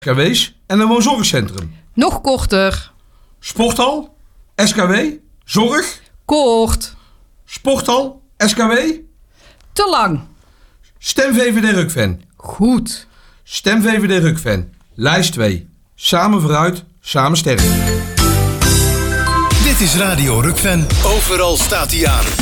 SKW's en een woonzorgcentrum. Nog korter. Sporthal, SKW, zorg, Kort. sporthal, SKW. Te lang. Stem VVD Rukven. Goed. Stem VVD Rukven. Lijst 2. Samen vooruit, samen sterk. Dit is Radio Rukven. Overal staat hij aan.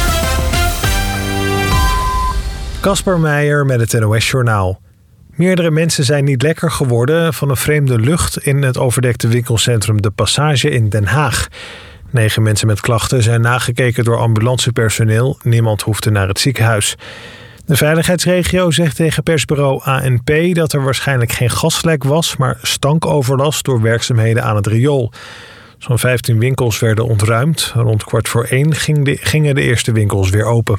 Casper Meijer met het NOS-journaal. Meerdere mensen zijn niet lekker geworden van een vreemde lucht in het overdekte winkelcentrum De Passage in Den Haag. 9 mensen met klachten zijn nagekeken door ambulancepersoneel. Niemand hoefde naar het ziekenhuis. De veiligheidsregio zegt tegen persbureau ANP dat er waarschijnlijk geen gaslek was, maar stankoverlast door werkzaamheden aan het riool. Zo'n 15 winkels werden ontruimd. Rond 13:15 gingen de eerste winkels weer open.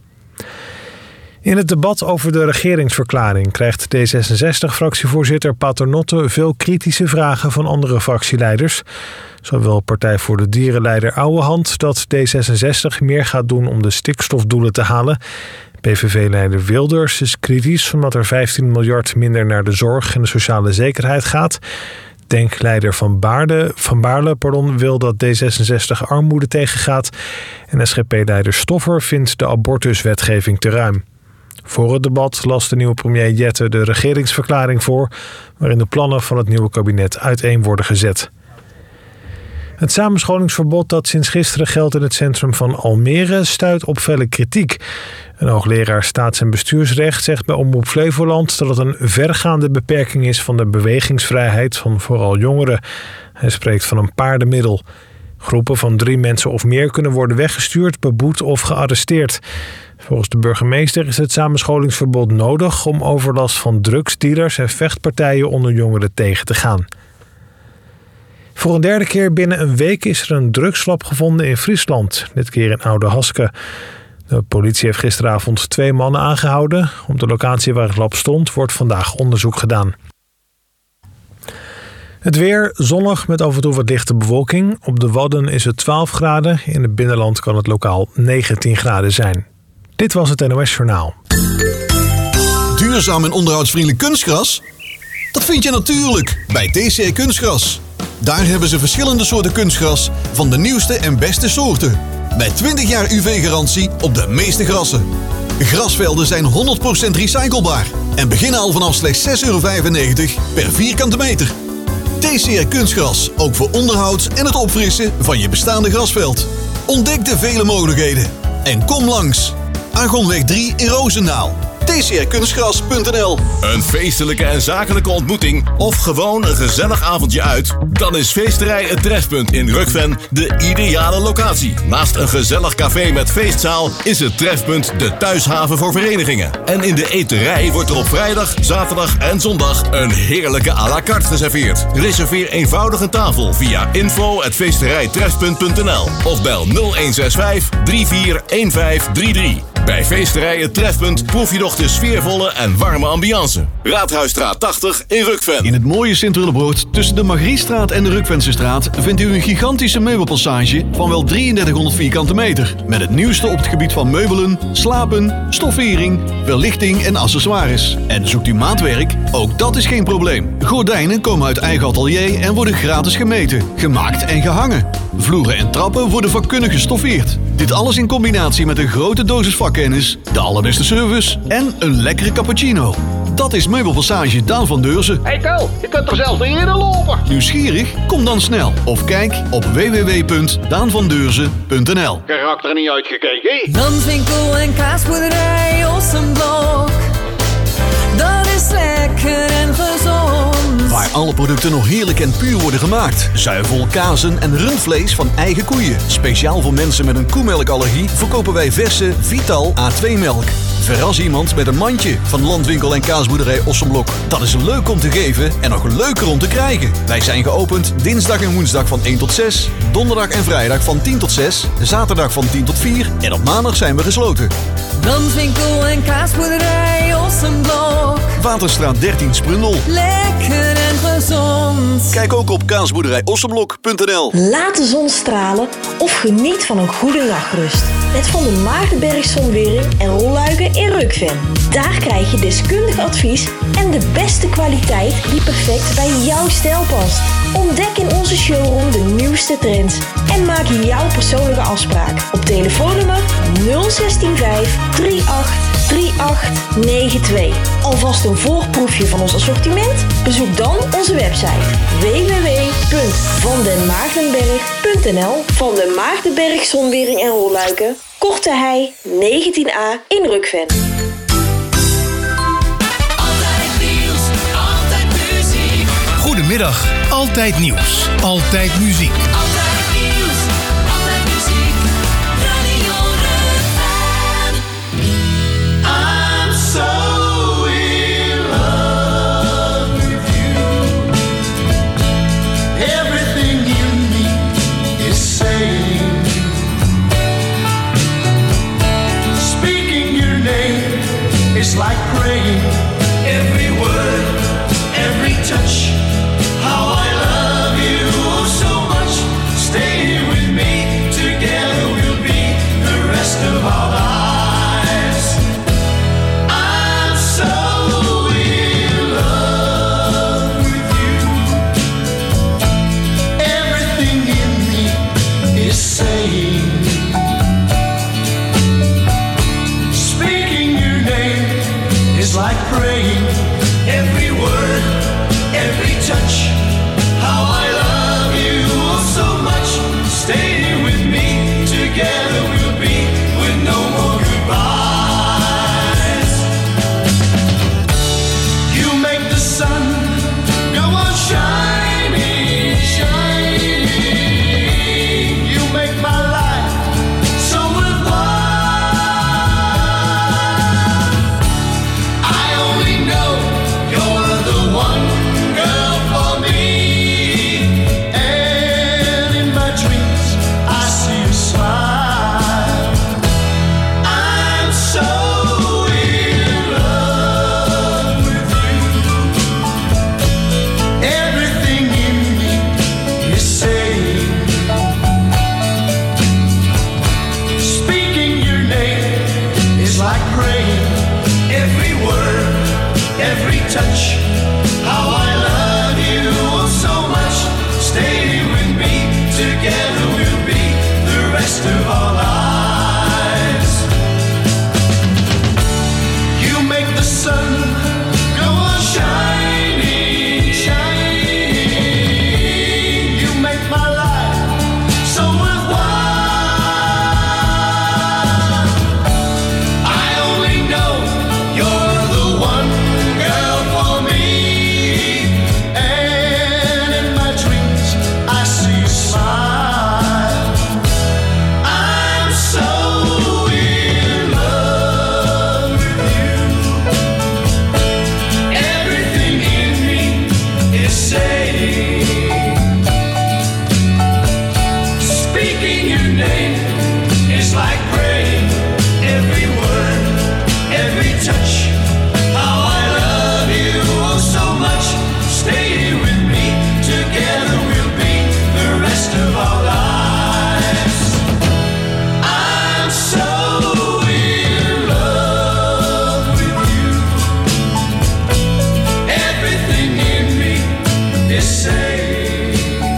In het debat over de regeringsverklaring krijgt D66-fractievoorzitter Paternotte veel kritische vragen van andere fractieleiders. Zo wil Partij voor de Dieren-leider Ouwehand dat D66 meer gaat doen om de stikstofdoelen te halen. PVV-leider Wilders is kritisch omdat er 15 miljard minder naar de zorg en de sociale zekerheid gaat. Denkleider Van Baarle wil dat D66 armoede tegengaat. En SGP-leider Stoffer vindt de abortuswetgeving te ruim. Voor het debat las de nieuwe premier Jette de regeringsverklaring voor, waarin de plannen van het nieuwe kabinet uiteen worden gezet. Het samenscholingsverbod dat sinds gisteren geldt in het centrum van Almere stuit op felle kritiek. Een hoogleraar staats- en bestuursrecht zegt bij Omroep Flevoland dat het een vergaande beperking is van de bewegingsvrijheid van vooral jongeren. Hij spreekt van een paardenmiddel. Groepen van 3 mensen of meer kunnen worden weggestuurd, beboet of gearresteerd. Volgens de burgemeester is het samenscholingsverbod nodig om overlast van drugsdealers en vechtpartijen onder jongeren tegen te gaan. Voor een derde keer binnen een week is er een drugslab gevonden in Friesland, dit keer in Oude-Haske. De politie heeft gisteravond 2 mannen aangehouden. Op de locatie waar het lab stond wordt vandaag onderzoek gedaan. Het weer zonnig met af en toe wat lichte bewolking. Op de Wadden is het 12 graden. In het binnenland kan het lokaal 19 graden zijn. Dit was het NOS Journaal. Duurzaam en onderhoudsvriendelijk kunstgras? Dat vind je natuurlijk bij TCR Kunstgras. Daar hebben ze verschillende soorten kunstgras van de nieuwste en beste soorten. Met 20 jaar UV-garantie op de meeste grassen. Grasvelden zijn 100% recyclebaar en beginnen al vanaf slechts €6,95 per vierkante meter. TCR Kunstgras, ook voor onderhoud en het opfrissen van je bestaande grasveld. Ontdek de vele mogelijkheden en kom langs. Argonweg 3 in Roosendaal. tcrkunstgras.nl. Een feestelijke en zakelijke ontmoeting of gewoon een gezellig avondje uit? Dan is Feesterij Het Trefpunt in Rukven de ideale locatie. Naast een gezellig café met feestzaal is het Trefpunt de thuishaven voor verenigingen. En in de eterij wordt er op vrijdag, zaterdag en zondag een heerlijke à la carte geserveerd. Reserveer eenvoudig een tafel via info@feesterijtrefpunt.nl of bel 0165 341533. Bij Feesterij Het Trefpunt proef je nog de sfeervolle en warme ambiance. Raadhuisstraat 80 in Rukven. In het mooie Sint-Willebroord tussen de Margriestraat en de Rukvensestraat vindt u een gigantische meubelpassage van wel 3300 vierkante meter. Met het nieuwste op het gebied van meubelen, slapen, stoffering, verlichting en accessoires. En zoekt u maatwerk? Ook dat is geen probleem. Gordijnen komen uit eigen atelier en worden gratis gemeten, gemaakt en gehangen. Vloeren en trappen worden vakkundig gestoffeerd. Dit alles in combinatie met een grote dosis vakkennis, de allerbeste service en een lekkere cappuccino. Dat is Meubelpassage Daan van Deurzen. Hey Ko, je kunt er zelfs niet in lopen. Nieuwsgierig? Kom dan snel of kijk op www.daanvandeurzen.nl. Karakter niet uitgekeken. Danswinkel en kaasboerderij Ossenblok. Dat is lekker en gezond. Waar alle producten nog heerlijk en puur worden gemaakt. Zuivel, kazen en rundvlees van eigen koeien. Speciaal voor mensen met een koemelkallergie verkopen wij verse Vital A2-melk. Verras iemand met een mandje van Landwinkel en kaasboerderij Ossenblok. Dat is leuk om te geven en nog leuker om te krijgen. Wij zijn geopend dinsdag en woensdag van 1 tot 6, donderdag en vrijdag van 10 tot 6, zaterdag van 10 tot 4 en op maandag zijn we gesloten. Danswinkel en kaasboerderij Ossenblok. Waterstraat 13 Sprundel. Lekker en gezond. Kijk ook op kaasboerderijossenblok.nl. Laat de zon stralen of geniet van een goede nachtrust. Met Van der Maagdenberg Zonwering en rolluiken in Rukven. Daar krijg je deskundig advies en de beste kwaliteit die perfect bij jouw stijl past. Ontdek in onze showroom de nieuwste trends en maak jouw persoonlijke afspraak op telefoonnummer 0165 38 3892. Alvast een voorproefje van ons assortiment? Bezoek dan onze website www.vandenmaagdenberg.nl. Van den Maagdenberg Zonwering en rolluiken, Korte Hei 19A in Rukven. Goedemiddag, altijd nieuws, altijd muziek. Altijd nieuws, altijd muziek. Radio Rukven. I'm so in love with you. Everything in me is saying, speaking your name is like praying. Every word, every touch. How I love you oh so much. Stay with me, together we'll be the rest of our lives. I'm so in love with you. Everything in me is saying, speaking your name is like praying. Every word, every touch. How I love you oh so much. Stay with me, together we'll be with no more goodbyes. You make the sun go on shining, shining. You make my life so worthwhile. I only know you're the one girl for me. And in my dreams I see you smile. I'm so in love with you. Everything in me is saying, speaking your name is like praying. Every word, every touch. How I love you oh so much. Stay with me, together we'll be the rest of our lives. You make the sun go on shining, shining. You make my life so worthwhile. I only know you're the one girl for me. And in my dreams I see you smile. I'm so in love with you. Everything in me is saying, speaking your name is like praying. Every word, every touch. How I love you oh so much. Stay with me, together we'll be the rest of our lives. I'm so in love with you. Everything in me is saying,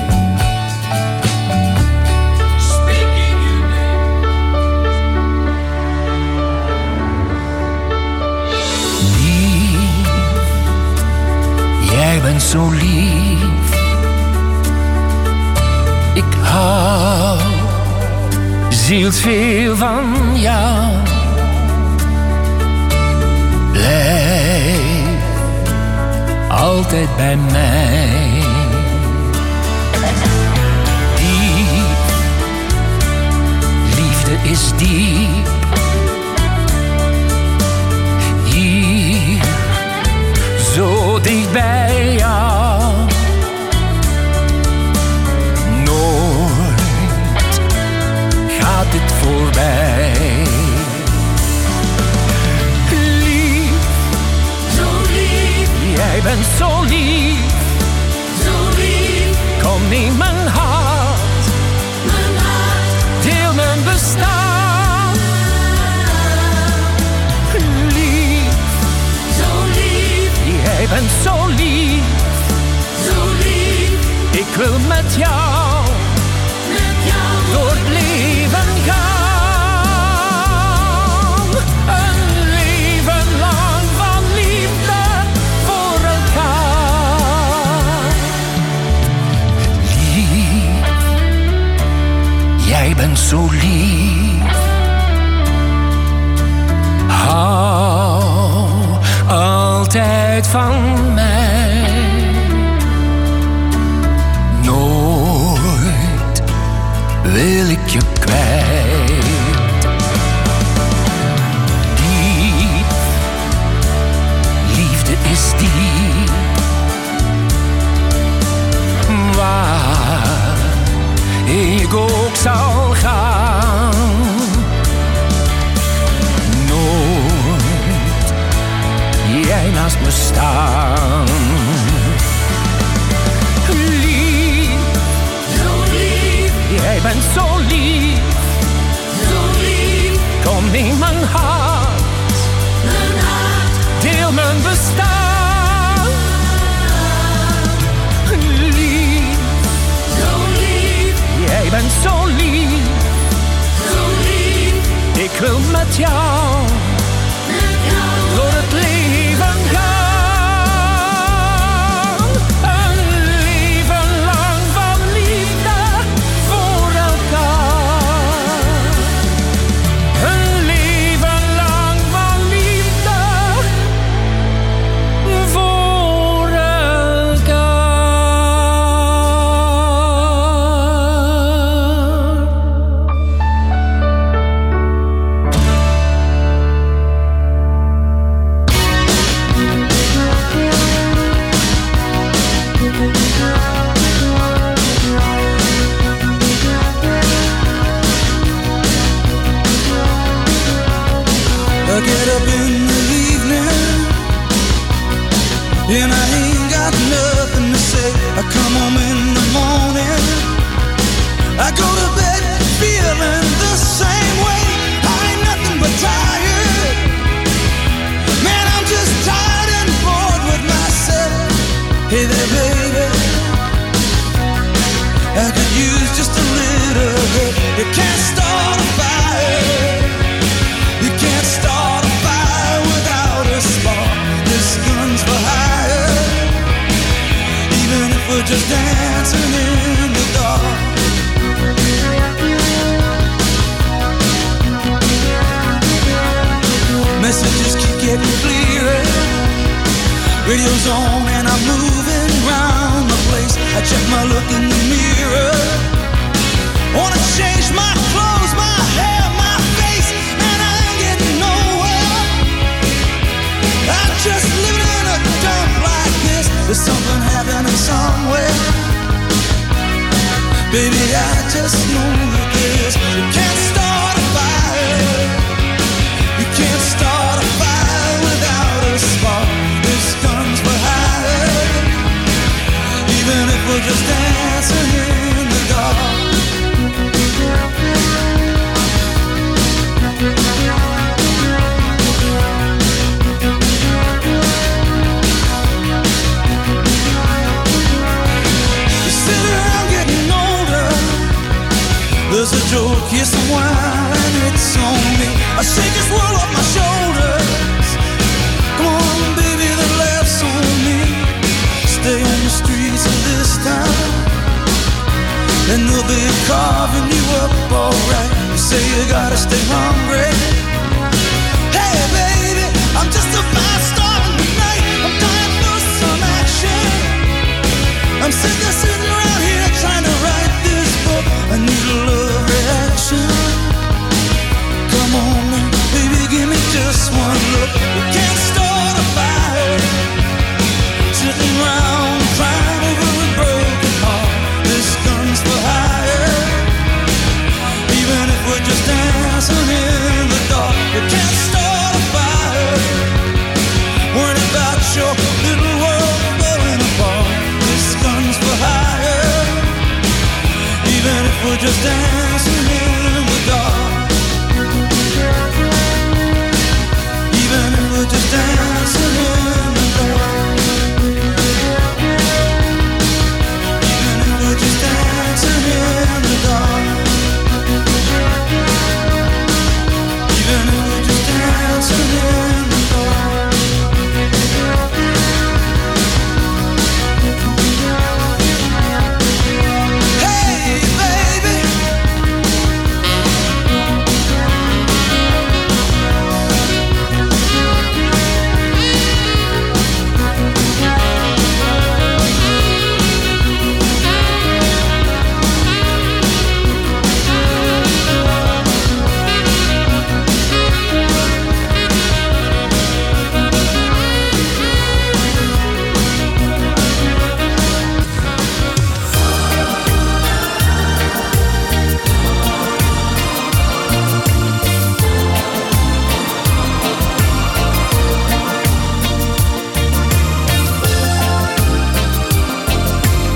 speaking your name. Lief, jij bent zo lief. Ik hou zielsveel van jou. Blijf altijd bij mij. Diep, liefde is diep. Hier, zo dicht bij jou. Nooit gaat dit voorbij. Lief, zo lief. Jij bent zo lief. Zo lief. wil met jou door het leven gaan. Een leven lang van liefde voor elkaar. Lief, jij bent zo lief. Hou altijd van mij. Nooit wil ik je kwijt. Diep, liefde is diep. Waar ik ook zal gaan. Nooit jij naast me staan. Lief, zo lief. Jij bent zo lief. Zo lief. Kom in mijn hart. Mijn hart. Deel mijn bestaan. Lief, zo lief. Jij bent zo lief. Zo lief. Ik wil met jou door het leven gaan. Een leven lang van liefde voor elkaar. Een leven lang van liefde voor I get up in the evening and I ain't got nothing to say. I come home in the morning, I go to bed feeling the same way. I ain't nothing but tired. Man, I'm just tired and bored with myself. Hey there, baby, I could use just a little help. You can't start a fire. You can't start a fire without a spark. This gun's for hire. Even if we're just dancing in the dark. Messages keep getting clearer. Radio's on and I'm moving round the place. I check my look in the mirror. Wanna change my clothes, my hair, my face, and I ain't getting nowhere. I'm just living in a dump like this. There's something happening somewhere. Baby, I just know that this. You can't start a fire. You can't start a fire without a spark. This gun's for hire. Even if we're just dancing in the dark. There's a joke, here's some wine, it's on me. I shake this world off my shoulders. Come on, baby, the laughs on me. Stay on the streets of this town, and they'll be carving you up alright. You say you gotta stay hungry. Hey, baby, I'm just a fast star tonight. I'm dying for some action. I'm sitting around here trying to write this book. I need a love reaction. Come on, baby, give me just one look. We can't start a fire, sitting around crying over a broken heart. This gun's for hire. Even if we're just dancing in the dark, we can't start a fire.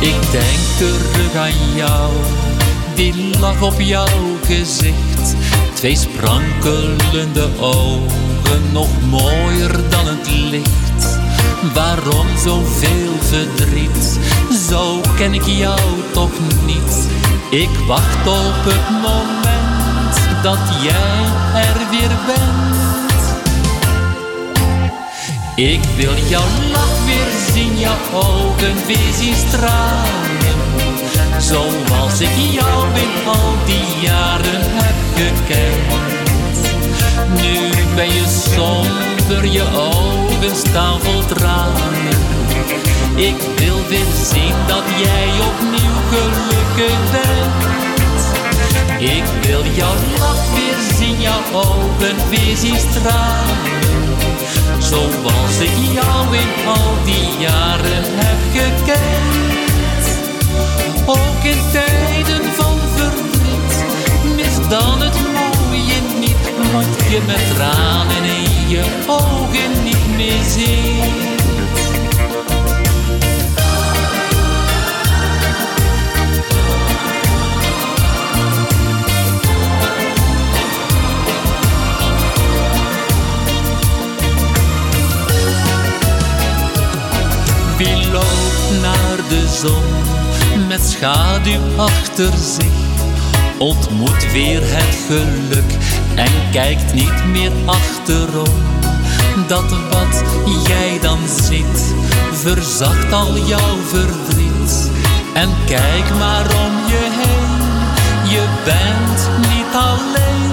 Ik denk terug aan jou, die lach op jouw gezicht. 2 sprankelende ogen, nog mooier dan het licht. Waarom zoveel verdriet? Zo ken ik jou toch niet. Ik wacht op het moment dat jij er weer bent. Ik wil jouw lach weer zien, jouw ogen weer zien stralen. Zoals ik jou in al die jaren heb gekend. Nu ben je somber, je ogen staan vol tranen. Ik wil weer zien dat jij opnieuw gelukkig bent. Ik wil jouw lach weer zien, jouw ogen weer zien stralen. Zoals ik jou in al die jaren heb gekend. Ook in tijden van verdriet, mis dan het mooie niet. Wat je met tranen in je ogen niet meer ziet. Wie loopt naar de zon met schaduw achter zich, ontmoet weer het geluk en kijkt niet meer achterom. Dat wat jij dan ziet, verzacht al jouw verdriet. En kijk maar om je heen, je bent niet alleen.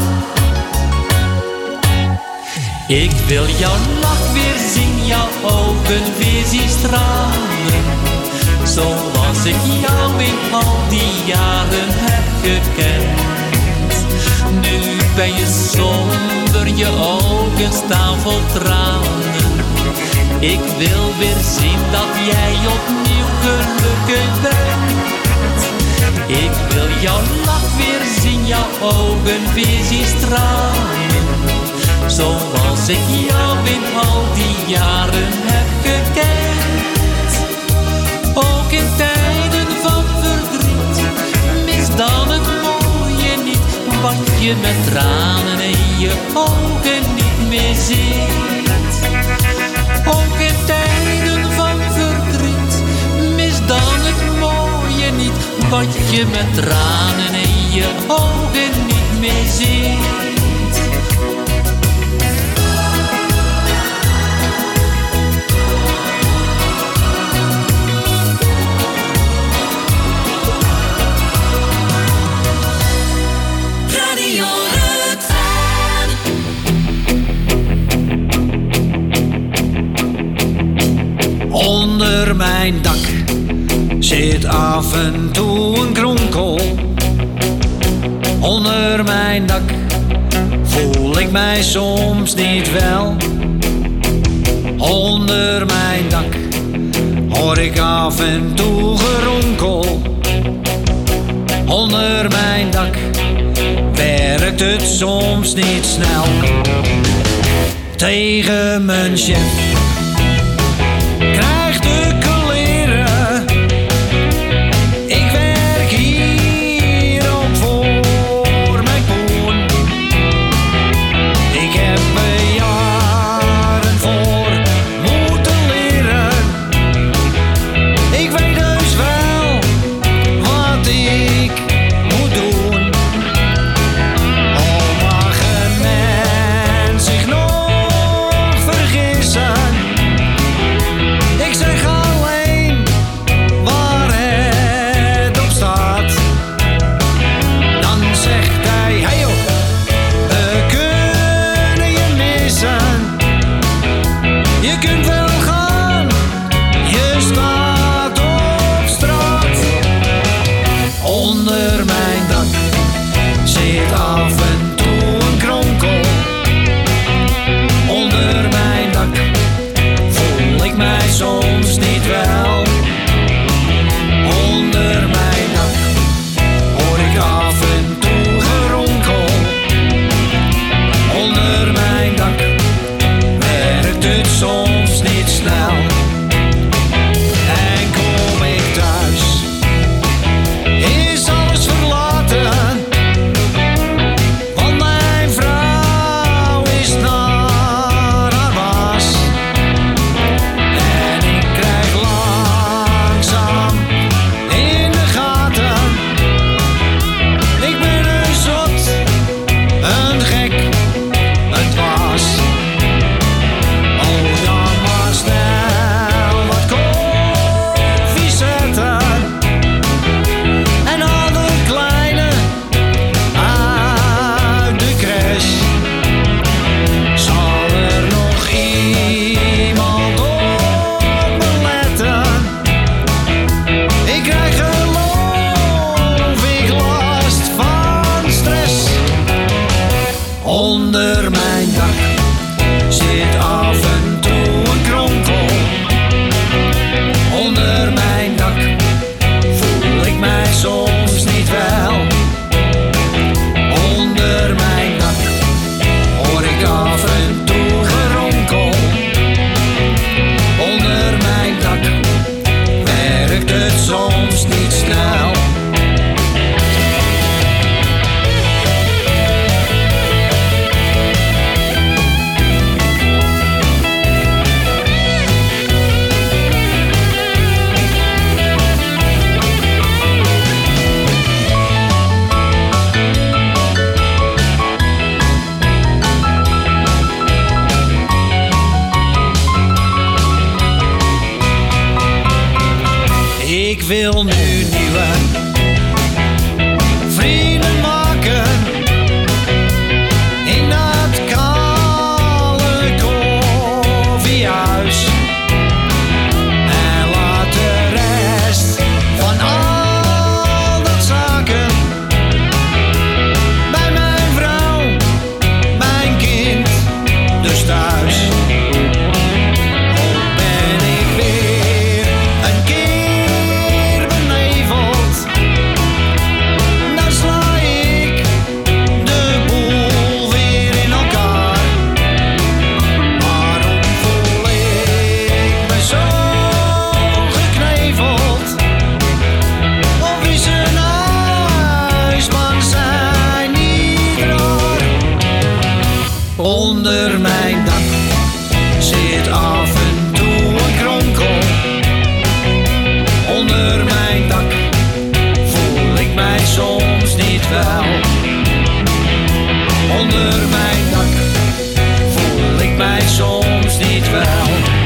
Ik wil jouw lach weer zien, jouw ogen weer zien stralen. Zoals ik jou in al die jaren heb gekend. Nu ben je somber, je ogen staan vol tranen. Ik wil weer zien dat jij opnieuw gelukkig bent. Ik wil jouw lach weer zien, jouw ogen weer zien stralen. Zoals ik jou in al die jaren heb gekend. Ook in tijden van verdriet, mis dan het mooie niet. Wat je met tranen in je ogen niet meer ziet. Ook in tijden van verdriet, mis dan het mooie niet. Wat je met tranen in je ogen niet meer ziet. Onder mijn dak zit af en toe een kronkel. Onder mijn dak voel ik mij soms niet wel. Onder mijn dak hoor ik af en toe geronkel. Onder mijn dak werkt het soms niet snel. Tegen mijn chef krijgt de kleren. Ik werk hier ook voor mijn poen. Ik heb er jaren voor moeten leren. Ik weet dus wel wat ik moet doen. Al mag een mens zich nog vergissen, het soms niet snel. Ik wil nu nieuwe vrienden maken in dat kale koffiehuis. En laat de rest van al dat zaken bij mijn vrouw, mijn kind, dus thuis. Onder mijn dak zit af en toe een kronkel. Onder mijn dak voel ik mij soms niet wel. Onder mijn dak voel ik mij soms niet wel.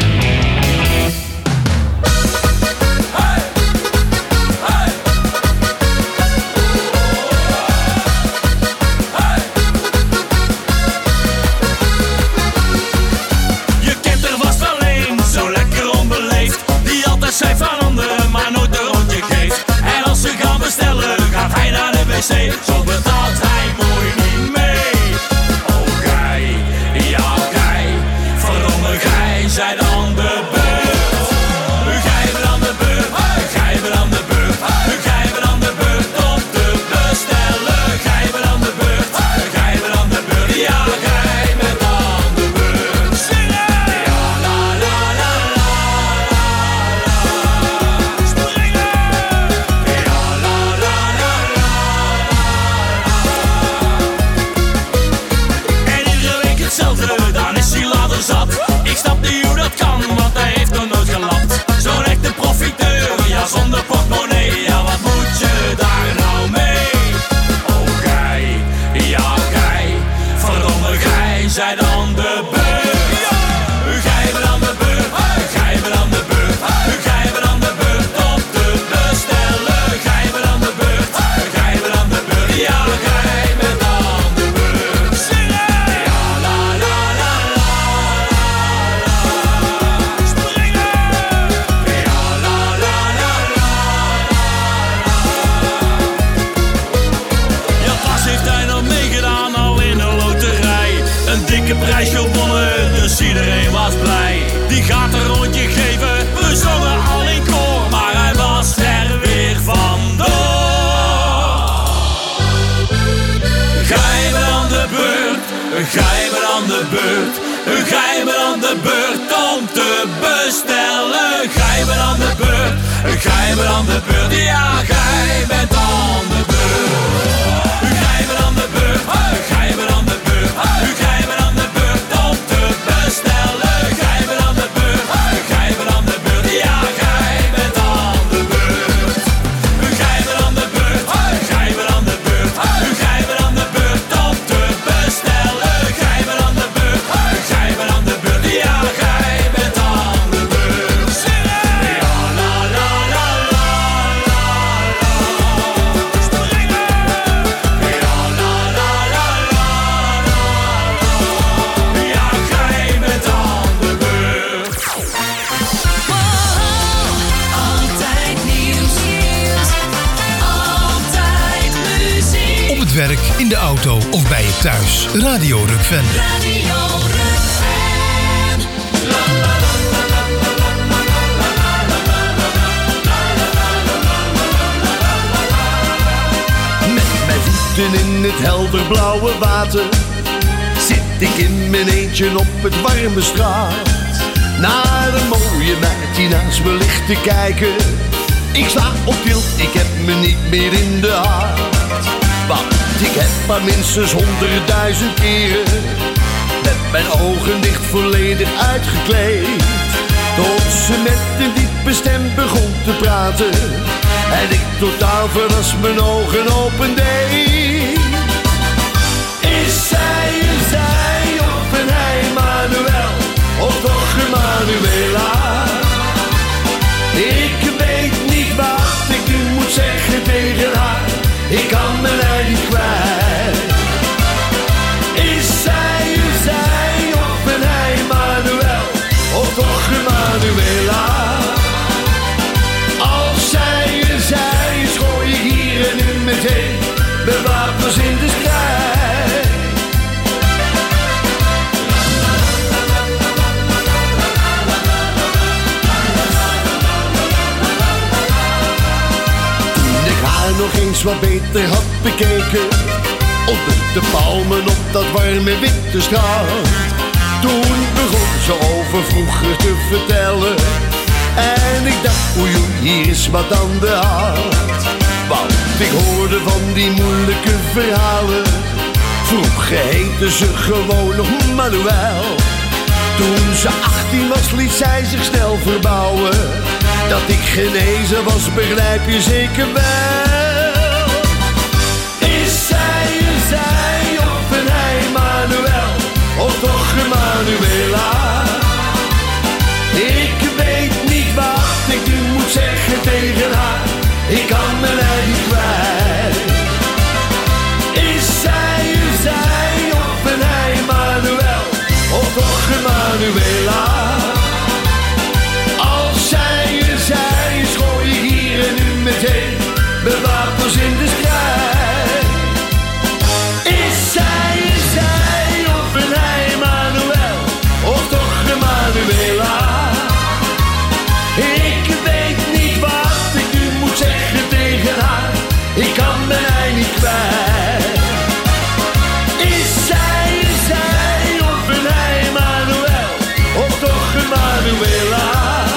Zij van anderen, maar nooit een rondje geeft. En als ze gaan bestellen, gaat hij naar de wc. Zo betaalt hij mooi niet mee. Oh gij, ja gij, verdomme gij, zij dan de beurt. Gij bent aan de beurt, gij bent aan de beurt. Gij bent aan de beurt om te bestellen. Gij bent aan de beurt, gij bent aan de beurt. Ja, gij bent aan de beurt. Zingen! Ja, la la la la. Dan is hij later zat. Ik snap niet hoe dat kan, want hij heeft nog nooit gelapt. Zo'n echte profiteur, ja zonder portemonnee. Ja wat moet je daar nou mee? Oh gij, ja gij, verdomme gij, zij dan de beurt. Gij bent aan de beurt, gij bent aan de beurt. Gij bent aan de beurt om te bestellen. Gij bent aan de beurt, gij bent aan de beurt. Ja gij bent aan de beurt. Zingen! Ja la la la la la la. Springen! Ja la la la la la. Ja pas heeft hij nog meegedaan al in een loterij. Een dikke prijs gewonnen, dus iedereen was blij. Die gaat een rondje geven, we zongen al in koor. Maar hij was er weer vandoor. Gij bent aan de beurt, gij bent aan de beurt. Gij bent aan de beurt om te bestellen. Gij bent aan de beurt, gij bent aan de beurt. Ja, gij bent aan de beurt. Gij bent aan de beurt, gij bent aan de beurt. Gij bent aan de beurt om te bestellen. Gij bent aan de beurt, gij bent aan de beurt. Ja, gij bent aan de beurt. Gij bent aan de beurt, gij bent aan de beurt. Gij bent aan de beurt om te bestellen. Gij bent aan de beurt, gij bent aan de beurt. Ja, gij bent aan de beurt. Zingen! Ja, la la la la la la. Springen! Ja, la la la la la la. Ja, gij bent aan de beurt. Altijd nieuws, altijd muziek. Op het werk, in de auto of bij je thuis. Radio Rukven. Radio Rukven. Met mijn voeten in het helderblauwe water zit ik in mijn eentje op het warme straat. Naar een mooie meid die naast me ligt te kijken. Ik sla op tilt, ik heb me niet meer in de haat. Want ik heb maar minstens 100.000 keren met mijn ogen dicht volledig uitgekleed. Tot ze met een diepe stem begon te praten en ik totaal verrast mijn ogen opendeed. Is zij of een hij Manuel, of toch Emanuela? Ik weet niet wat ik nu moet zeggen tegen haar, ik kan me lijn niet kwijt. Is zij of een hij Manuel, of toch Emanuela? Als zij is, gooi ik hier en nu meteen de wapens in de strijd. Toen ik haar nog eens wat beter had bekeken, onder de palmen op dat warme witte strand, toen begon ze over vroeger te vertellen. En ik dacht, oei, hier is wat aan de hand. Want ik hoorde van die moeilijke verhalen. Vroeger heette ze gewoon nog Manuel. Toen ze 18 was, liet zij zich snel verbouwen. Dat ik genezen was, begrijp je zeker wel. Is zij of een hij Manuel, of toch Emanuela? Ik weet niet wat ik nu moet zeggen tegen haar, ik kan me lijn niet kwijt. Is zij of een hij Manuel, of toch Emanuela? Als zij is, gooi ik hier en nu meteen mijn wapens in de strijd. Is zij of een hij Manuel, of toch Emanuela? Ik weet niet wat ik nu moet zeggen tegen haar, ik kan me lijn niet kwijt. Is zij of een hij Manuel, of toch Emanuela?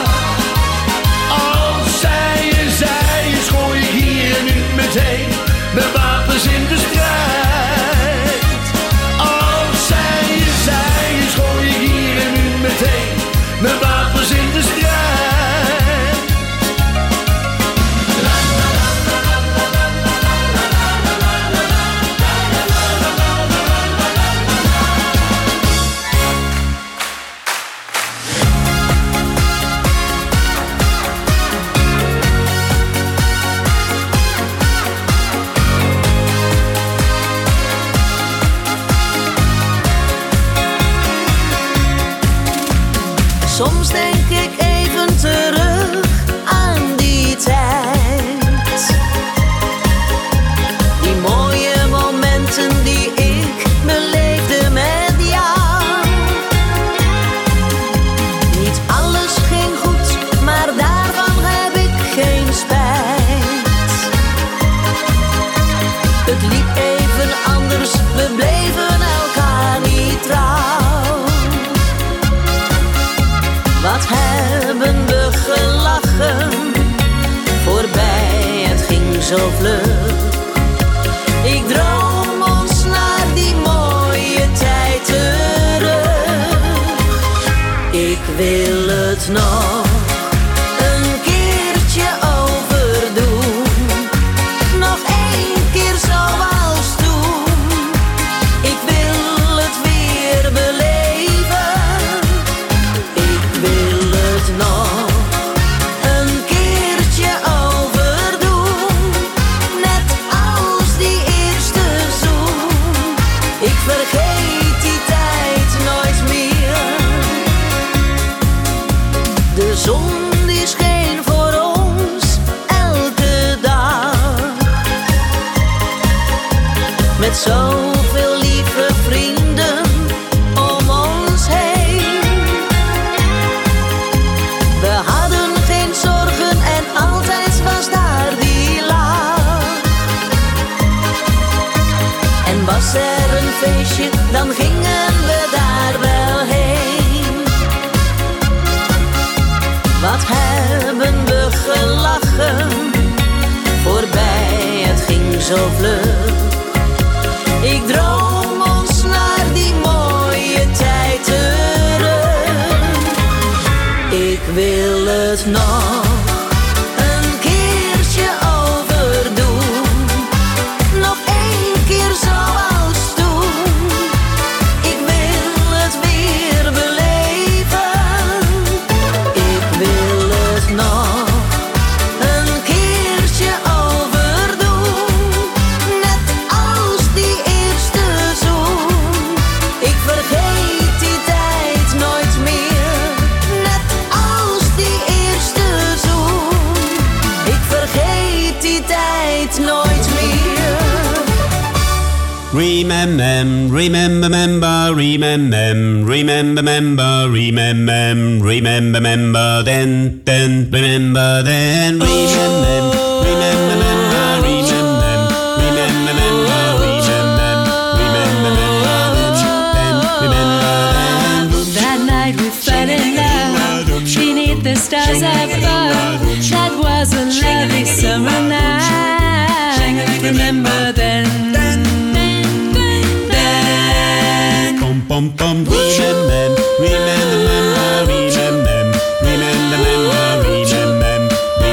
Als zij is, gooi ik hier en nu meteen mijn wapens in de strijd. Als zij is, gooi ik hier en nu meteen mijn wapens in de strijd. Soms denk ik even terug aan die tijd. Die mooie momenten die ik beleefde met jou. Niet alles ging goed, maar daarvan heb ik geen spijt. Het liep even anders, we bleven elkaar niet trouw. Wat hebben we gelachen, voorbij, het ging zo vlug. Ik droom ons naar die mooie tijd terug. Ik wil het nog een keertje overdoen. Nog één keer zoals toen. Ik wil het weer beleven. Nog een keertje overdoen, net als die eerste zoen. Ik vergeet die tijd nooit meer. De zon die scheen voor ons elke dag, met zoveel lieve vrienden om ons heen. We hadden geen zorgen en altijd was daar die lach. En was er een feestje, dan gingen we daar wel heen. Wat hebben we gelachen, zo vlug. Ik droom ons naar die mooie tijd terug. Ik wil het nog een keertje overdoen. Nog één keer zoals toen. Ik wil het weer beleven. Ik wil het nog een keertje overdoen. Net als die eerste zoen. Ik vergeet die tijd nooit meer. Net als die eerste zoen. Ik vergeet die tijd nooit meer. Remember, remember, remember, remember, remember, remember, then, remember, then, remember, That night we fell in love beneath the stars above. That was a lovely summer night. Remember then. Pom pom, remember, remember, remember, remember, remember,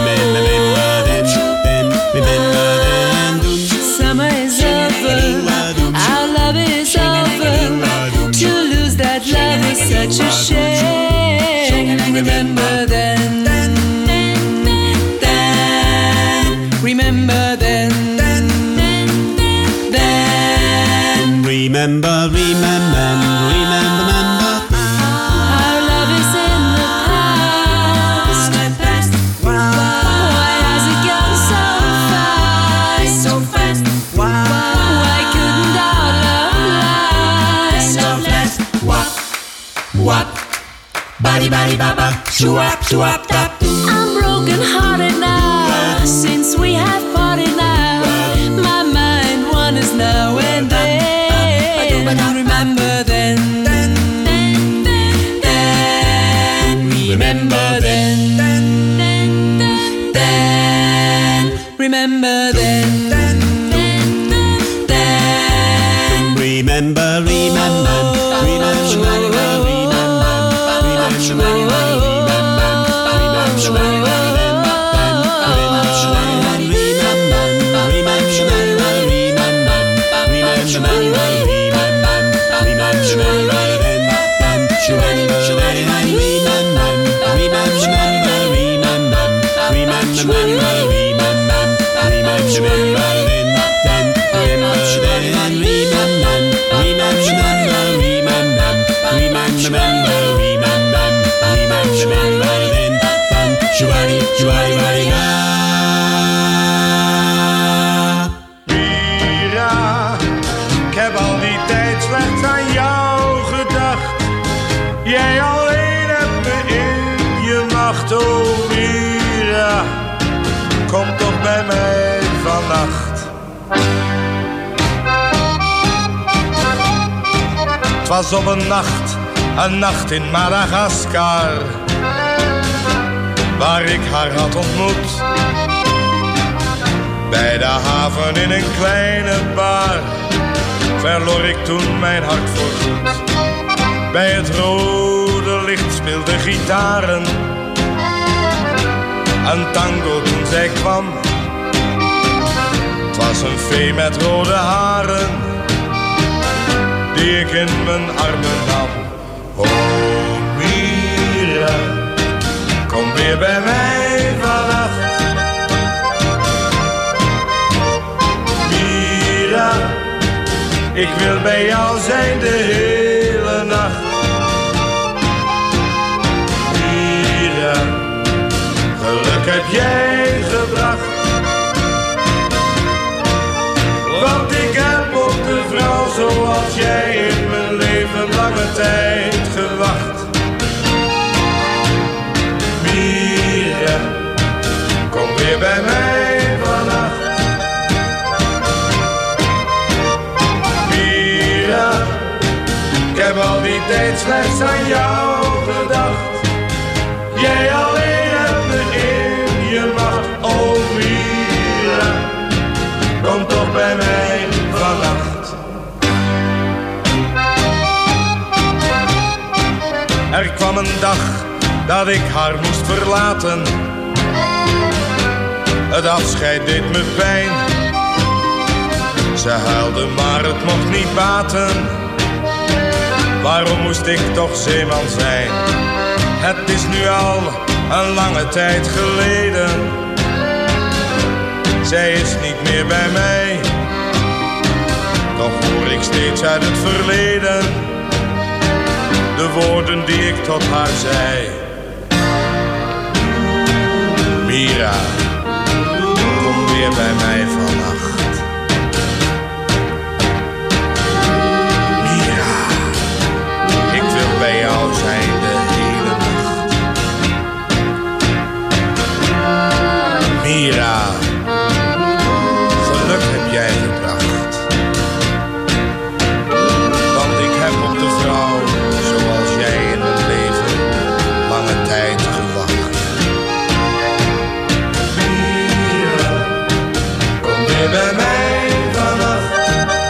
then, remember then. Summer is over, our love is over. To lose that love was such a shame. Remember then, remember then, remember, remember. Our love is in the past. Why has it gone so fast? Why couldn't our love last? What? Body, baba, shoo-up, tap. I'm broken hearted now, since we have parted now. My mind wanders now and then. Remember then. Remember then. Remember then. Remember, Mira, ik heb al die tijd slechts aan jou gedacht. Jij alleen hebt me in je macht, oh Mira. Kom toch bij mij vannacht. Het was op een nacht in Madagaskar, waar ik haar had ontmoet. Bij de haven in een kleine bar verloor ik toen mijn hart voorgoed. Bij het rode licht speelden gitaren een tango toen zij kwam. Het was een vee met rode haren die ik in mijn armen nam. Oh Mira, kom weer bij mij vannacht. Mira, ik wil bij jou zijn de hele nacht. Mira, geluk heb jij gebracht. Want ik heb op de vrouw zoals jij in mijn leven lange tijd gewacht. Mira, kom weer bij mij vannacht. Mira, ik heb al die tijd slechts aan jou gedacht. Jij alleen hebt me in je macht, oh Mira, kom toch dat ik haar moest verlaten. Het afscheid deed me pijn. Ze huilde, maar het mocht niet baten. Waarom moest ik toch zeeman zijn? Het is nu al een lange tijd geleden. Zij is niet meer bij mij. Toch hoor ik steeds uit het verleden de woorden die ik tot haar zei. Mira, kom weer bij mij vannacht. Mira, ik wil bij jou zijn de hele nacht. Mira, geluk heb jij gebracht. Want ik heb op de vrouw zoals jij in mijn leven lange tijd gewacht. Mira, kom weer bij mij vannacht.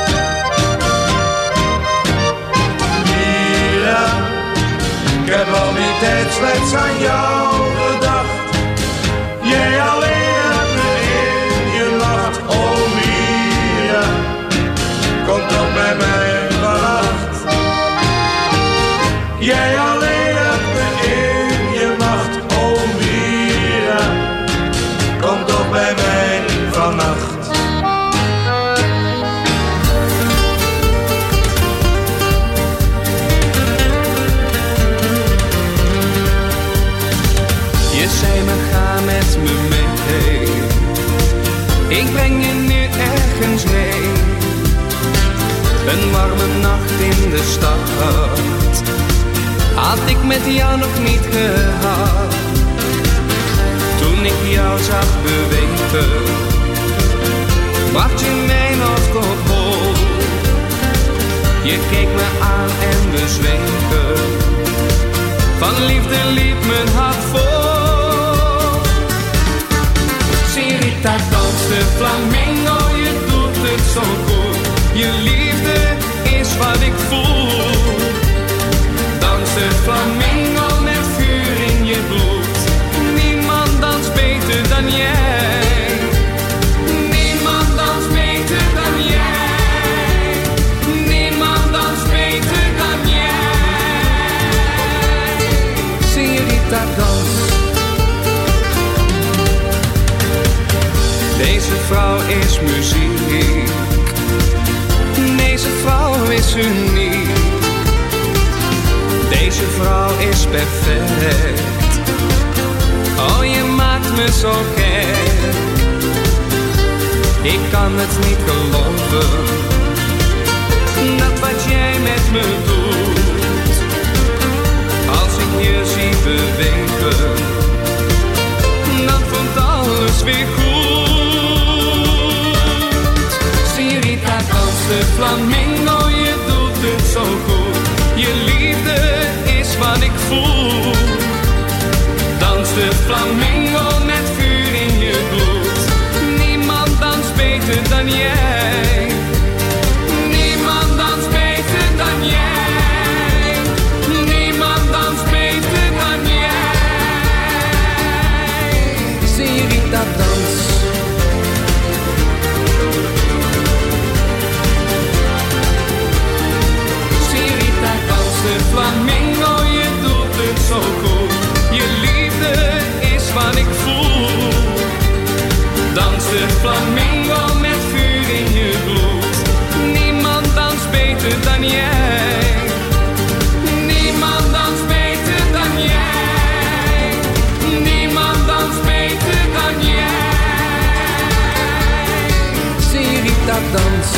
Mira, ik heb al die tijd slechts aan jou gedacht. Jij alleen hebt me in je nacht. Oh Mira, kom toch bij mij vannacht. Jij alleen hebt me in je macht. Oh Mira, kom toch bij mij vannacht. Je zei me ga met me mee. Ik breng je nu ergens heen. Een warme nacht in de stad had ik met jou nog niet gehad. Toen ik jou zag bewegen, bracht je mij nog op hol. Je keek me aan en we zwegen. Van liefde liep mijn hart vol. Señorita, dans de flamingo, je doet het zo goed. Je liefde is wat ik voel. Dans de flamingo met vuur in je bloed. Niemand danst beter dan jij. Niemand danst beter dan jij. Niemand danst beter dan jij. Señorita, dans. Deze vrouw is muziek. Deze vrouw is uniek. Deze vrouw is perfect. Oh, je maakt me zo gek. Ik kan het niet geloven, dat wat jij met me doet. Als ik je zie bewegen, dan voelt alles weer goed. Señorita, dans de flamingo, je doet het zo goed. Je liefde is wat ik voel. Dans de flamingo met vuur in je bloed. Niemand danst beter dan jij. Niemand danst beter dan jij. Niemand danst beter dan jij. Señorita, dans. De flamingo, je doet het zo goed. Je liefde is wat ik voel. Dans de flamingo met vuur in je bloed. Niemand danst beter dan jij. Niemand danst beter dan jij. Niemand danst beter dan jij. Señorita, dans.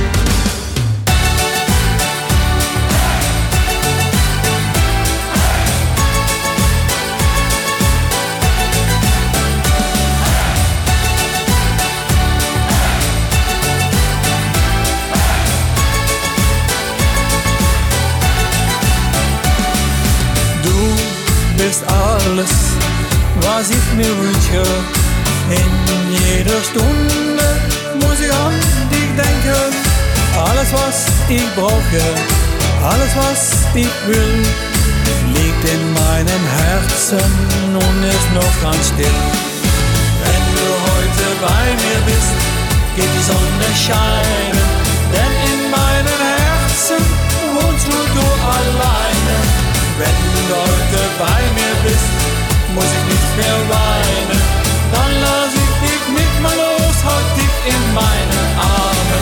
Bist alles, was ich mir wünsche. In jeder Stunde muss ich an dich denken. Alles, was ich brauche, alles, was ich will, liegt in meinem Herzen und ist noch ganz still. Wenn du heute bei mir bist, geht die Sonne scheinen, denn in meinem Herzen wohnst nur du alleine. Wenn du heute bei mir bist, muss ich nicht mehr weinen, dann lass ich dich nicht mal los, halt dich in meinen Armen.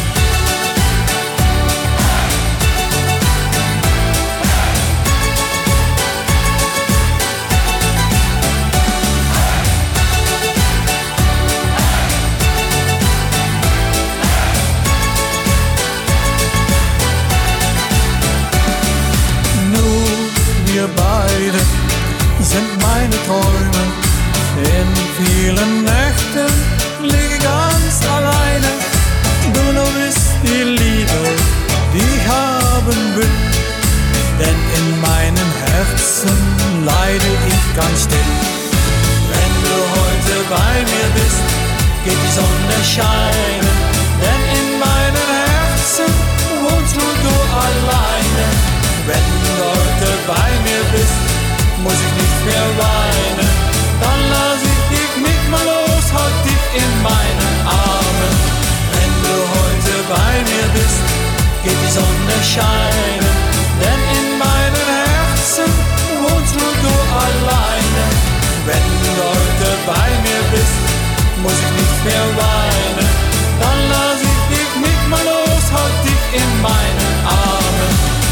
Wir beide sind meine Träume. In vielen Nächten liege ich ganz alleine. Du nur bist die Liebe, die ich haben will. Denn in meinem Herzen leide ich ganz still. Wenn du heute bei mir bist, geht die Sonne scheinen. Denn in meinem Herzen wohnst nur du alleine. Wenn du heute bei mir bist, muss ich nicht mehr weinen, dann lass ich dich nicht mal los, halt dich in meinen Armen. Wenn du heute bei mir bist, geht die Sonne scheinen, denn in meinem Herzen wohnst nur du alleine. Wenn du heute bei mir bist, muss ich nicht mehr weinen, dann lass ich dich nicht mal los, halt dich in meinen Armen.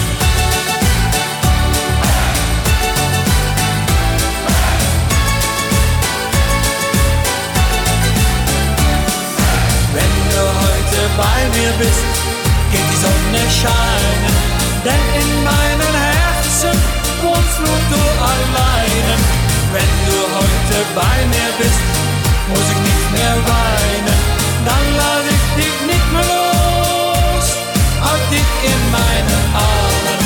Bei mir bist, geht die Sonne scheinen, denn in meinem Herzen wohnst nur du alleine. Wenn du heute bei mir bist, muss ich nicht mehr weinen, dann lass ich dich nicht mehr los, halt dich in meinen Armen.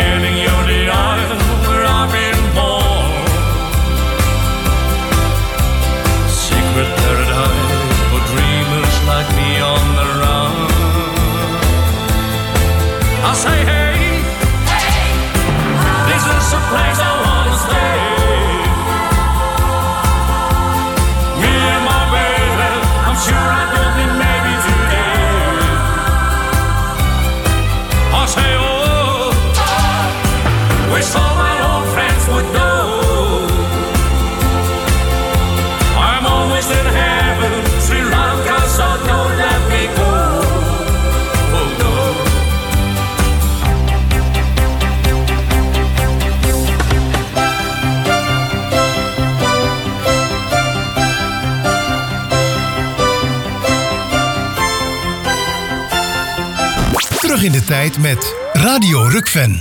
Standing on the island where I've been born, secret paradise for dreamers like me on the run. I say, hey, this is the place I wanna stay. Me and my baby, I'm sure I don't think maybe today. I say, oh, wish all my old friends would know I'm always in heaven, Sri Lanka, so don't let me go. Oh no. Terug in de tijd met Radio Rukven.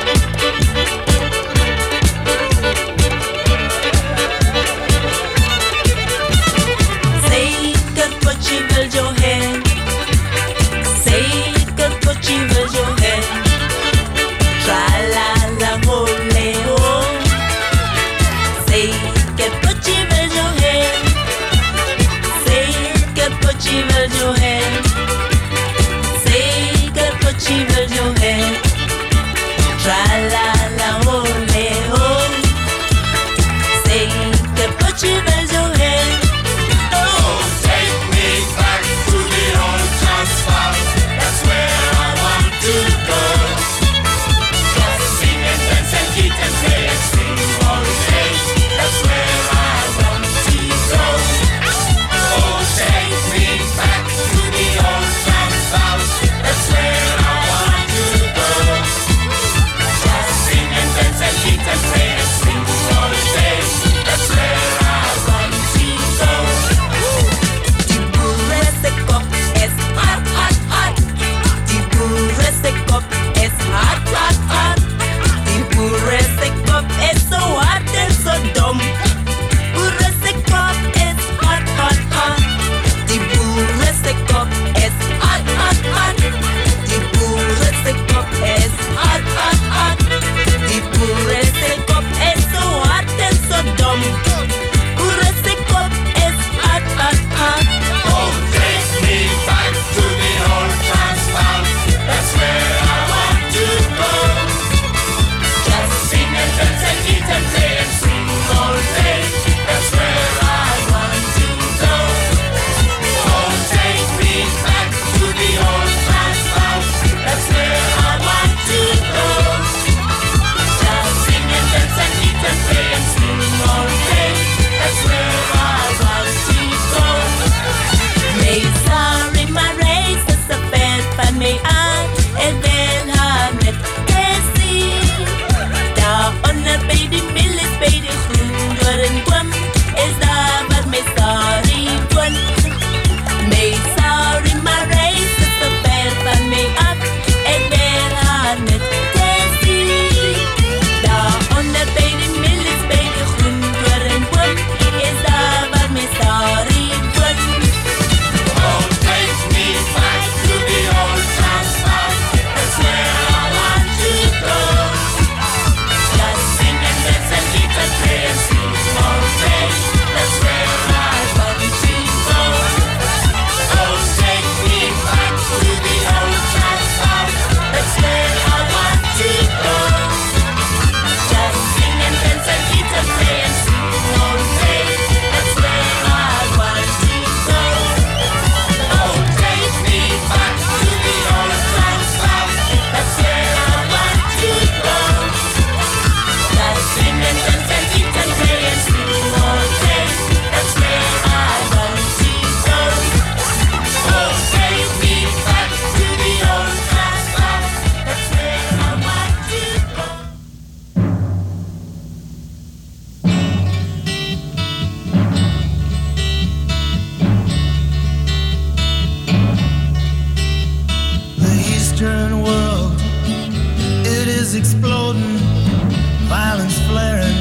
exploding, violence flaring,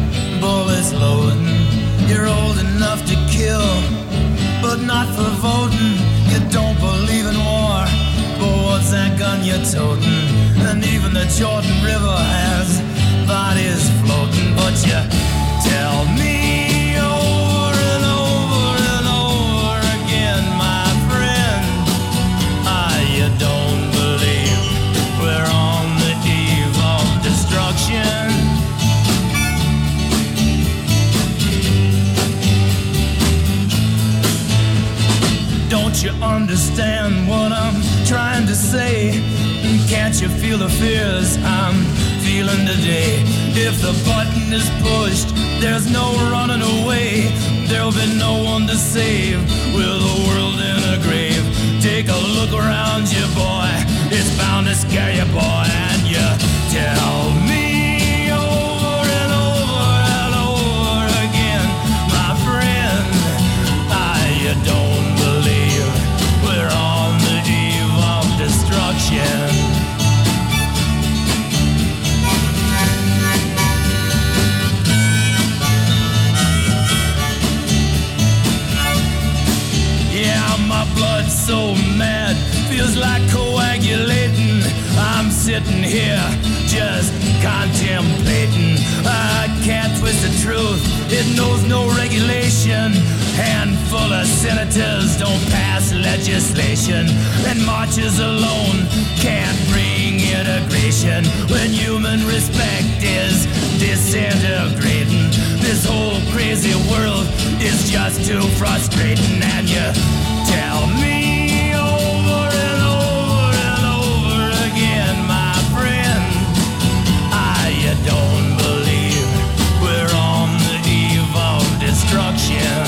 bullets loading. You're old enough to kill, but not for voting. You don't believe in war, but what's that gun you're toting? And even the Jordan River has bodies floating, but you tell me over and over and over again, my friend, you don't believe we're on the eve of destruction. Don't you understand what I'm trying to say? Can't you feel the fears I'm feeling today? If the button is pushed, there's no running away. There'll be no one to save with the world in a grave. Take a look around you, boy. It's bound to scare you, boy. And you tell me over and over and over again, my friend, you don't believe we're on the eve of destruction. My blood's so mad, feels like coagulating. I'm sitting here just contemplating. I can't twist the truth, it knows no regulation. Handful of senators don't pass legislation, and marches alone can't bring integration. When human respect is disintegrating, this whole crazy world is just too frustrating. And you tell me over and over and over again, my friend, you don't believe we're on the eve of destruction.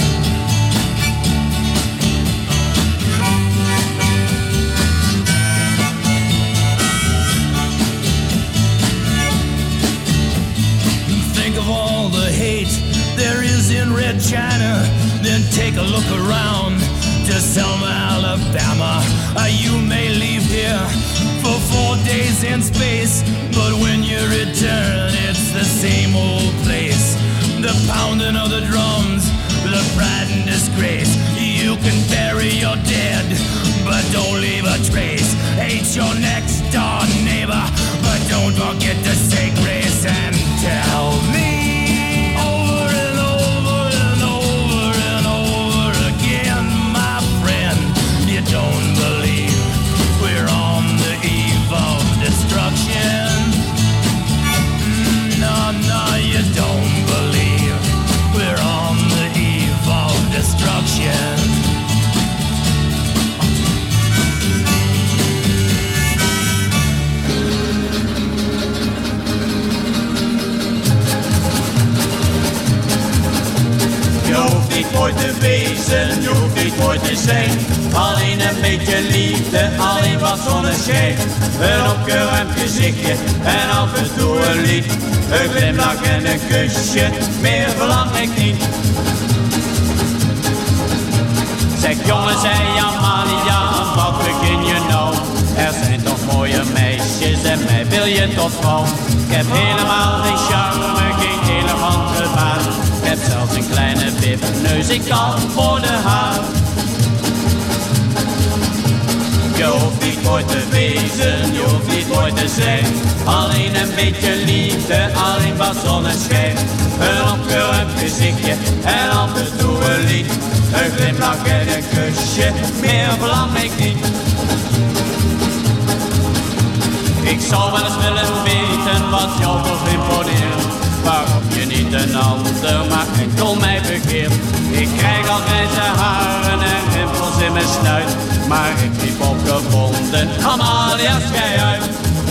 Think of all the hate there is in Red China, then take a look around to Selma, Alabama. You may leave here for 4 days in space, but when you return, it's the same old place. The pounding of the drums, the pride and disgrace. You can bury your dead, but don't leave a trace. Hate your next door neighbor, but don't forget to say grace. And tell me over and over and over and over again, my friend, you don't believe we're on the eve of destruction. No, you don't believe we're on the eve of destruction. Je hoeft niet mooi te wezen, je hoeft niet mooi te zijn. Alleen een beetje liefde, alleen wat zonneschijn. Een opgeruimd gezichtje en af en toe een lied. Een glimlach en een kusje, meer verlang ik niet. Zeg jongens, zei Amalia, wat begin je nou? Er zijn toch mooie meisjes en mij wil je tot vrouw. Ik heb helemaal geen charme, geen elegant gebaar. Ik heb zelfs een kleine wipneus, ik kan voor de haar. Je hoeft niet mooi te wezen, je hoeft niet mooi te zijn. Alleen een beetje liefde, alleen wat zonneschijn. Een opgeruimd gezichtje en af en toe een lied. Een glimlach en een kusje, meer verlang ik niet. Ik zou wel eens willen weten wat jou toch imponeert. Waarom je niet een ander, maar enkel mij begeert. Ik krijg al grijze haren en rimpels in mijn snuit. Maar ik liep opgewonden, Amalia, schei uit.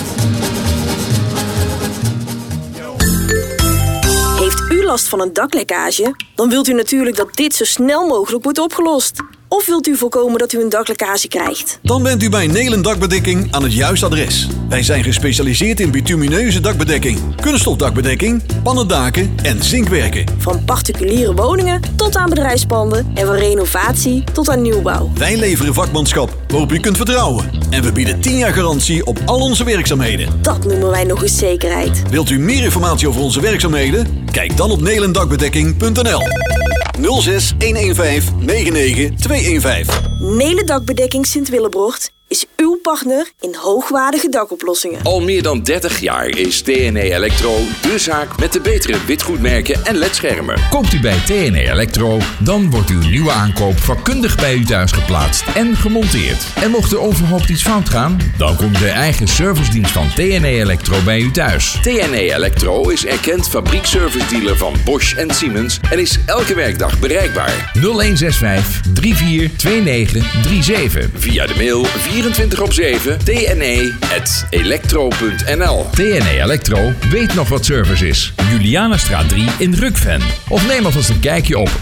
Heeft u last van een daklekkage? Dan wilt u natuurlijk dat dit zo snel mogelijk wordt opgelost. Of wilt u voorkomen dat u een daklekkage krijgt? Dan bent u bij Nelen Dakbedekking aan het juiste adres. Wij zijn gespecialiseerd in bitumineuze dakbedekking, kunststofdakbedekking, pannendaken en zinkwerken. Van particuliere woningen tot aan bedrijfspanden en van renovatie tot aan nieuwbouw. Wij leveren vakmanschap waarop u kunt vertrouwen. En we bieden 10 jaar garantie op al onze werkzaamheden. Dat noemen wij nog eens zekerheid. Wilt u meer informatie over onze werkzaamheden? Kijk dan op nelendakbedekking.nl 06 115 99 215. Nelen Dakbedekking Sint-Willebrocht. is uw partner in hoogwaardige dakoplossingen. Al meer dan 30 jaar is TNE Electro de zaak met de betere witgoedmerken en ledschermen. Koopt u bij TNE Electro, dan wordt uw nieuwe aankoop vakkundig bij u thuis geplaatst en gemonteerd. En mocht er overhoopt iets fout gaan, dan komt de eigen servicedienst van TNE Electro bij u thuis. TNE Electro is erkend fabriekservice-dealer van Bosch en Siemens en is elke werkdag bereikbaar. 0165 342937. Via de mail 24/7 tne@electro.nl. TNE Electro weet nog wat service is. Julianastraat 3 in Rukven. Of neem alvast een kijkje op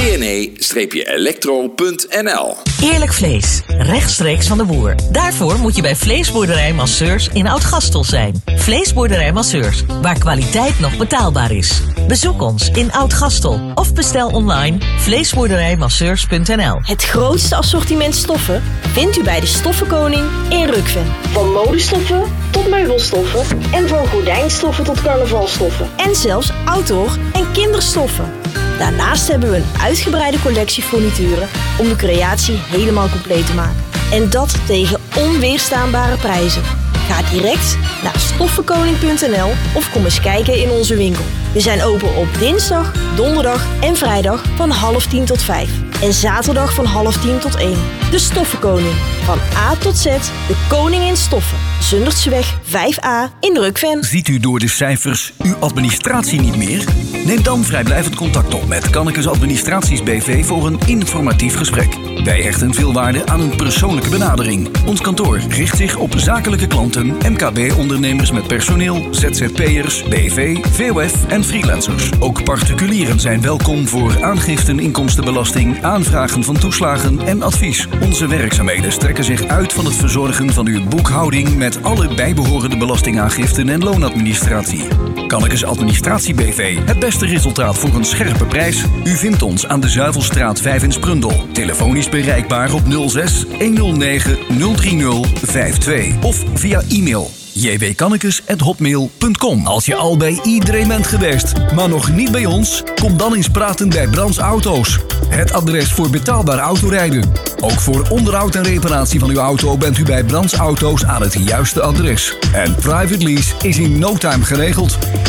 tne-electro.nl. Eerlijk vlees, rechtstreeks van de boer. Daarvoor moet je bij Vleesboerderij Masseurs in Oud-Gastel zijn. Vleesboerderij Masseurs, waar kwaliteit nog betaalbaar is. Bezoek ons in Oud-Gastel of bestel online vleesboerderijmasseurs.nl. Het grootste assortiment stoffen vindt u bij de Stoffenkoning in Rukven. Van modestoffen tot meubelstoffen en van gordijnstoffen tot carnavalstoffen. En zelfs outdoor- en kinderstoffen. Daarnaast hebben we een uitgebreide collectie furnituren om de creatie helemaal compleet te maken. En dat tegen onweerstaanbare prijzen. Ga direct naar stoffenkoning.nl of kom eens kijken in onze winkel. We zijn open op dinsdag, donderdag en vrijdag van 9:30 tot 5. En zaterdag van 9:30 tot 1. De Stoffenkoning. Van A tot Z, de koning in stoffen. Zundertseweg 5A in Rukven. Ziet u door de cijfers uw administratie niet meer? Neem dan vrijblijvend contact op met Kannekes Administraties BV voor een informatief gesprek. Wij hechten veel waarde aan een persoonlijke benadering. Ons kantoor richt zich op zakelijke klanten, MKB-ondernemers met personeel, ZZP'ers, BV, VOF en freelancers. Ook particulieren zijn welkom voor aangiften inkomstenbelasting, aanvragen van toeslagen en advies. Onze werkzaamheden strekken zich uit van het verzorgen van uw boekhouding met alle bijbehorende belastingaangiften en loonadministratie. Kannekes Administratie BV, het beste resultaat voor een scherpe prijs. U vindt ons aan de Zuivelstraat 5 in Sprundel. Telefonisch bereikbaar op 06 109 030 52 of via e-mail jwkannekes@hotmail.com. Als je al bij iedereen bent geweest, maar nog niet bij ons, kom dan eens praten bij Brands Auto's. Het adres voor betaalbaar autorijden. Ook voor onderhoud en reparatie van uw auto bent u bij Brands Auto's aan het juiste adres. En private lease is in no time geregeld.